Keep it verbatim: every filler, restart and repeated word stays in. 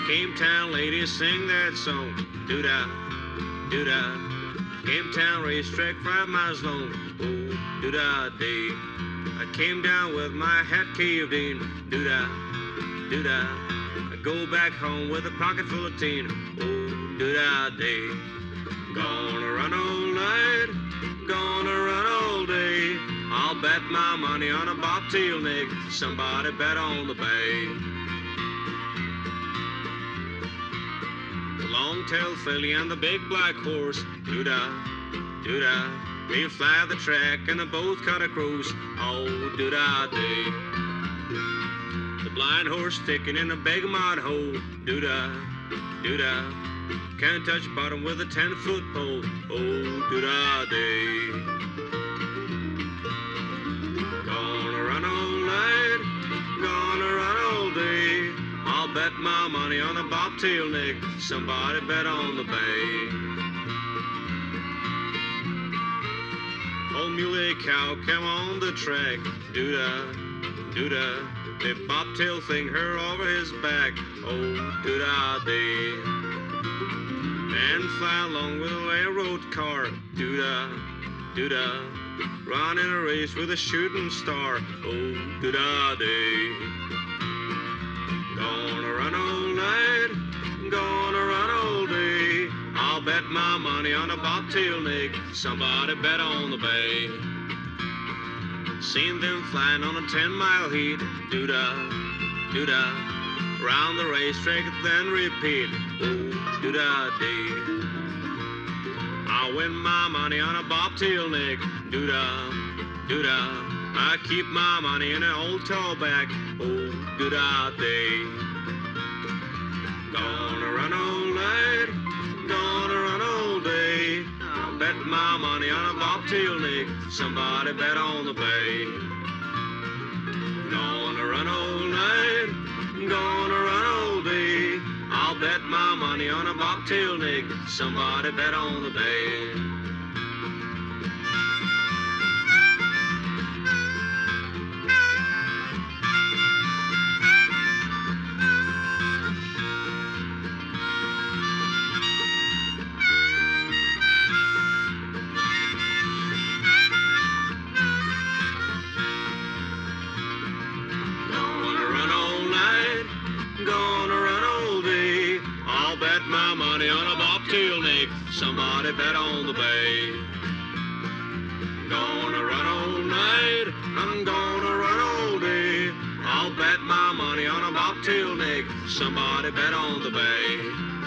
Game Town ladies sing that song. Doo-dah, doo-dah. Game Town racetrack five miles long. Oh, doo-dah day. I came down with my hat caved in. Doo-dah, doo-dah. I go back home with a pocket full of tin. Oh, doo-dah day. Gonna run all night, gonna run all day. I'll bet my money on a bobtail neck. Somebody bet on the bay. The long-tailed filly and the big black horse. Doo-dah, doo-dah. They fly the track and they both cut across. Oh, doo-dah day. The blind horse sticking in a big mud hole. Doo-dah, doo-dah. Can't touch bottom with a ten-foot pole. Oh, doo-dah day. Gonna run all night, gonna run all day. I'll bet my money on a bobtail neck. Somebody bet on the bay. Old muley cow came on the track. Doo-dah, doo-dah. The bobtail thing her over his back. Oh, doo-dah day. Man fly along with a railroad car. Doo-dah, doo-dah. Run in a race with a shooting star. Oh, doo-dah day. Gonna run all night, gonna run all day. I'll bet my money on a bobtail neck. Somebody bet on the bay. Seen them flying on a ten-mile heat. Doo-dah, doo-dah. Round the racetrack, then repeat. Oh, doo-dah day. I win my money on a bobtail neck. Doo-dah, doo-dah. I keep my money in an old tallback. Oh, doo-dah day. Gonna run all night, gonna run all day. I'll bet my money on a bobtail neck. Somebody bet on the bay. Gonna run all night, gonna run all day. I'll bet my money on a bobtail neck. Somebody bet on the bay. Gonna run all day. I'll bet my money on a bobtail neck. Somebody bet on the bay. Gonna run all night. I'm gonna run all day. I'll bet my money on a bobtail neck. Somebody bet on the bay.